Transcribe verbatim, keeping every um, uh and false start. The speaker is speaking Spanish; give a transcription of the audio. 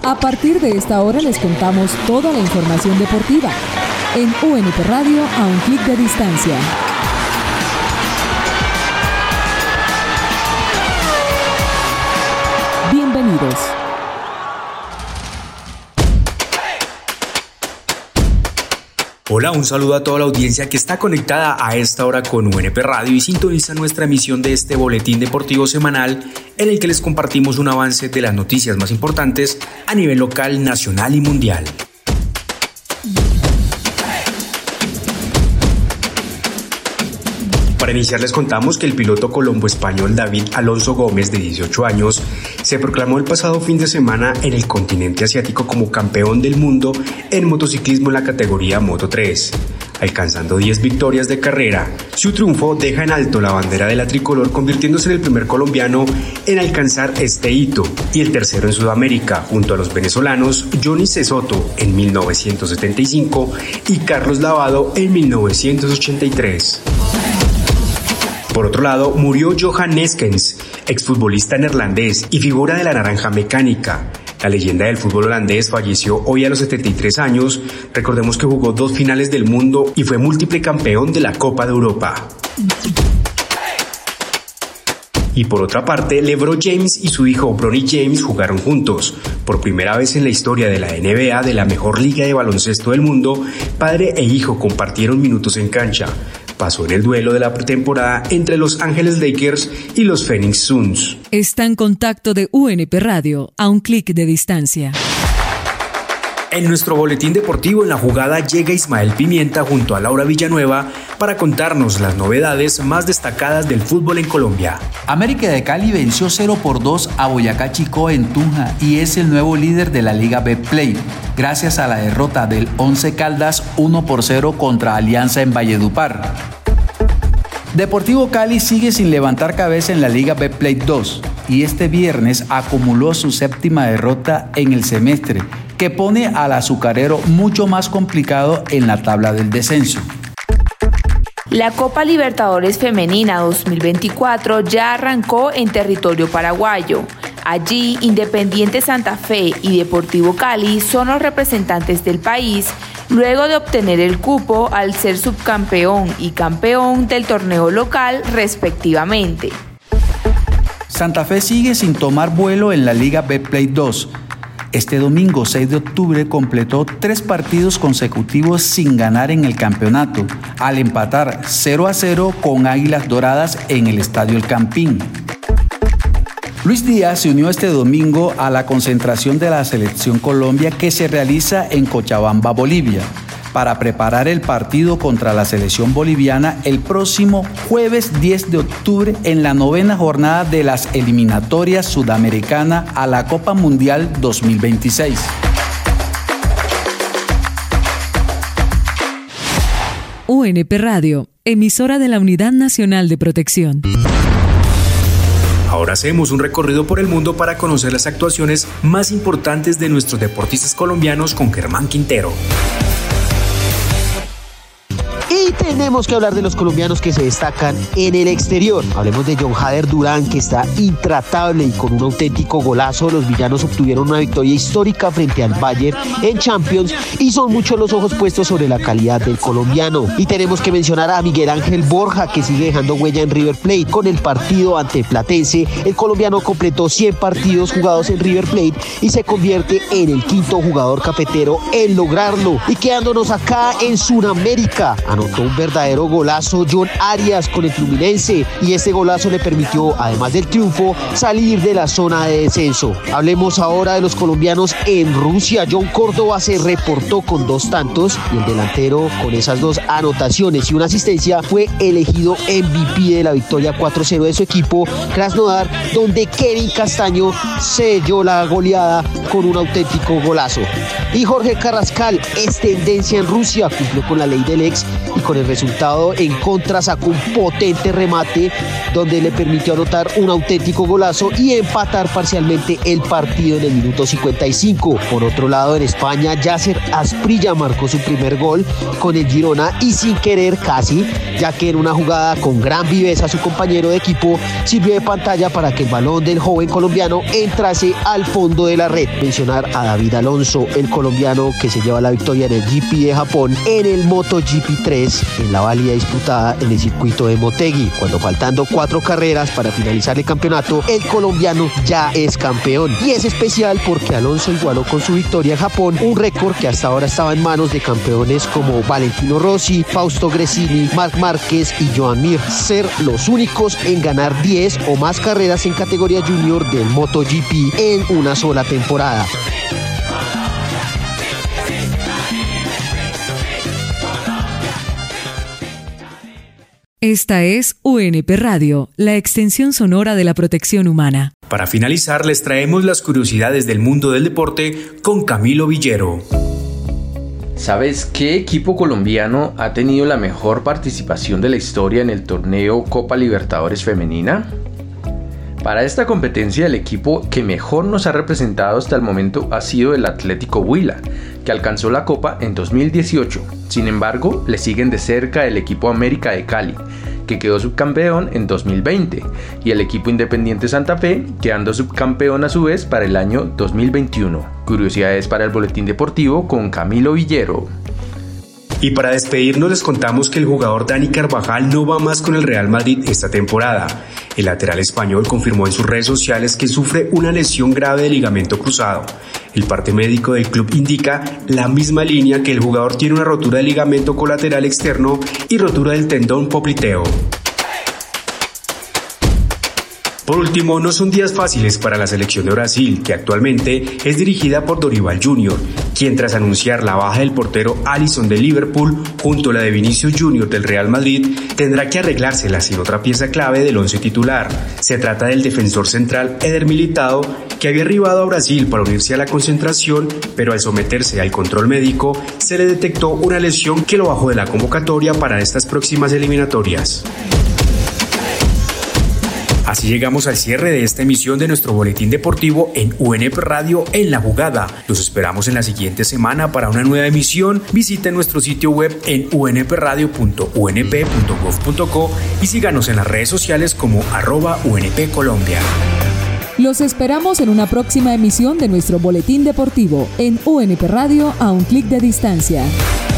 A partir de esta hora les contamos toda la información deportiva en U N P Radio a un clic de distancia. Bienvenidos. Hola, un saludo a toda la audiencia que está conectada a esta hora con U N P Radio y sintoniza nuestra emisión de este boletín deportivo semanal en el que les compartimos un avance de las noticias más importantes a nivel local, nacional y mundial. Para iniciar les contamos que el piloto colombo-español David Alonso Gómez, de dieciocho años, se proclamó el pasado fin de semana en el continente asiático como campeón del mundo en motociclismo en la categoría Moto tres, alcanzando diez victorias de carrera. Su triunfo deja en alto la bandera de la tricolor, convirtiéndose en el primer colombiano en alcanzar este hito y el tercero en Sudamérica, junto a los venezolanos Johnny Cesoto en mil novecientos setenta y cinco y Carlos Lavado en mil novecientos ochenta y tres. Por otro lado, murió Johan Neeskens, exfutbolista neerlandés y figura de la naranja mecánica. La leyenda del fútbol holandés falleció hoy a los setenta y tres años. Recordemos que jugó dos finales del mundo y fue múltiple campeón de la Copa de Europa. Y por otra parte, LeBron James y su hijo Bronny James jugaron juntos. Por primera vez en la historia de la N B A, de la mejor liga de baloncesto del mundo, padre e hijo compartieron minutos en cancha. Pasó en el duelo de la pretemporada entre Los Ángeles Lakers y los Phoenix Suns. Está en contacto de U N P Radio a un clic de distancia. En nuestro boletín deportivo, en la jugada llega Ismael Pimienta junto a Laura Villanueva para contarnos las novedades más destacadas del fútbol en Colombia. América de Cali venció cero por dos a Boyacá Chicó en Tunja y es el nuevo líder de la Liga Betplay, gracias a la derrota del Once Caldas uno por cero contra Alianza en Valledupar. Deportivo Cali sigue sin levantar cabeza en la Liga Betplay dos y este viernes acumuló su séptima derrota en el semestre, que pone al azucarero mucho más complicado en la tabla del descenso. La Copa Libertadores Femenina dos mil veinticuatro ya arrancó en territorio paraguayo. Allí, Independiente Santa Fe y Deportivo Cali son los representantes del país, luego de obtener el cupo al ser subcampeón y campeón del torneo local, respectivamente. Santa Fe sigue sin tomar vuelo en la Liga Betplay dos. Este domingo seis de octubre completó tres partidos consecutivos sin ganar en el campeonato, al empatar cero a cero con Águilas Doradas en el Estadio El Campín. Luis Díaz se unió este domingo a la concentración de la Selección Colombia que se realiza en Cochabamba, Bolivia, para preparar el partido contra la selección boliviana el próximo jueves diez de octubre en la novena jornada de las eliminatorias sudamericanas a la Copa Mundial dos mil veintiséis. U N P Radio, emisora de la Unidad Nacional de Protección. Ahora hacemos un recorrido por el mundo para conocer las actuaciones más importantes de nuestros deportistas colombianos con Germán Quintero. Y tenemos que hablar de los colombianos que se destacan en el exterior. Hablemos de John Jader Durán, que está intratable y con un auténtico golazo. Los villanos obtuvieron una victoria histórica frente al Bayern en Champions y son muchos los ojos puestos sobre la calidad del colombiano. Y tenemos que mencionar a Miguel Ángel Borja, que sigue dejando huella en River Plate. Con el partido ante Platense, el colombiano completó cien partidos jugados en River Plate y se convierte en el quinto jugador cafetero en lograrlo. Y quedándonos acá en Sudamérica, anotó un verdadero golazo John Arias con el Fluminense y este golazo le permitió, además del triunfo, salir de la zona de descenso. Hablemos ahora de los colombianos en Rusia. John Córdoba se reportó con dos tantos y el delantero, con esas dos anotaciones y una asistencia, fue elegido M V P de la victoria cuatro cero de su equipo Krasnodar, donde Kevin Castaño selló la goleada con un auténtico golazo. Y Jorge Carrascal es tendencia en Rusia, cumplió con la ley del ex y con el resultado en contra sacó un potente remate donde le permitió anotar un auténtico golazo y empatar parcialmente el partido en el minuto cincuenta y cinco. Por otro lado, en España, Yasser Asprilla marcó su primer gol con el Girona y sin querer casi, ya que en una jugada con gran viveza su compañero de equipo sirvió de pantalla para que el balón del joven colombiano entrase al fondo de la red. Mencionar a David Alonso, el colombiano que se lleva la victoria en el G P de Japón en el MotoGP tres en la válida disputada en el circuito de Motegi, cuando faltando cuatro carreras para finalizar el campeonato, el colombiano ya es campeón. Y es especial porque Alonso igualó con su victoria en Japón un récord que hasta ahora estaba en manos de campeones como Valentino Rossi, Fausto Gresini, Marc Márquez y Joan Mir, ser los únicos en ganar diez o más carreras en categoría junior del MotoGP en una sola temporada. Esta es U N P Radio, la extensión sonora de la protección humana. Para finalizar, les traemos las curiosidades del mundo del deporte con Camilo Villero. ¿Sabes qué equipo colombiano ha tenido la mejor participación de la historia en el torneo Copa Libertadores Femenina? Para esta competencia, el equipo que mejor nos ha representado hasta el momento ha sido el Atlético Huila, que alcanzó la Copa en dos mil dieciocho. Sin embargo, le siguen de cerca el equipo América de Cali, que quedó subcampeón en dos mil veinte, y el equipo Independiente Santa Fe, quedando subcampeón a su vez para el año dos mil veintiuno. Curiosidades para el Boletín Deportivo con Camilo Villero. Y para despedirnos les contamos que el jugador Dani Carvajal no va más con el Real Madrid esta temporada. El lateral español confirmó en sus redes sociales que sufre una lesión grave de ligamento cruzado. El parte médico del club indica la misma línea que el jugador tiene una rotura de ligamento colateral externo y rotura del tendón popliteo. Por último, no son días fáciles para la selección de Brasil, que actualmente es dirigida por Dorival junior, quien tras anunciar la baja del portero Alisson de Liverpool junto a la de Vinicius junior del Real Madrid, tendrá que arreglársela sin otra pieza clave del once titular. Se trata del defensor central Eder Militão, que había arribado a Brasil para unirse a la concentración, pero al someterse al control médico se le detectó una lesión que lo bajó de la convocatoria para estas próximas eliminatorias. Así llegamos al cierre de esta emisión de nuestro boletín deportivo en U N P Radio en La Jugada. Los esperamos en la siguiente semana para una nueva emisión. Visiten nuestro sitio web en u n p radio punto u n p punto gov punto co y síganos en las redes sociales como arroba U N P Colombia. Los esperamos en una próxima emisión de nuestro boletín deportivo en U N P Radio a un clic de distancia.